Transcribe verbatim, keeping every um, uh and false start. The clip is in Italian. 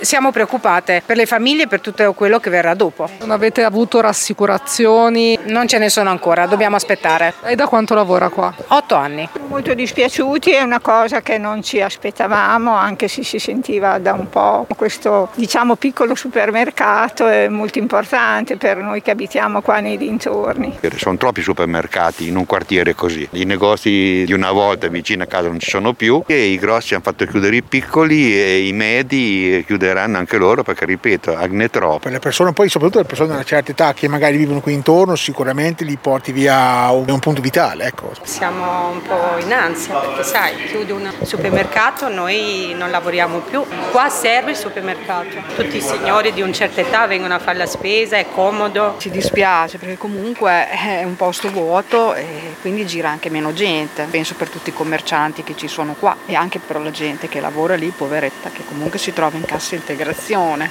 Siamo preoccupate per le famiglie e per tutto quello che verrà dopo. Non avete avuto rassicurazioni? Non ce ne sono ancora, dobbiamo aspettare. E da quanto lavora qua? Otto anni. Molto dispiaciuti, è una cosa che non ci aspettavamo, anche se si sentiva da un po'. Questo, diciamo, piccolo supermercato è molto importante per noi che abitiamo qua nei dintorni. Sono troppi supermercati in un quartiere così. I negozi di una volta vicino a casa non ci sono più e i grossi hanno fatto chiudere i piccoli e i medi chiuderanno anche loro perché, ripeto, ne troppo. Per le persone, poi soprattutto le persone di una certa età che magari vivono qui intorno, sicuramente li porti via un, un punto vitale. Ecco. Siamo un po' in ansia perché sai, chiude un supermercato, noi non lavoriamo più. Qua serve il supermercato. Tutti i signori di una certa età vengono a fare la spesa, è comodo. Ci dispiace perché comunque è un posto vuoto e quindi gira anche meno gente. Penso per tutti i commercianti che ci sono qua e anche per la gente che lavora lì, poveretta, che comunque si trova in cassa integrazione.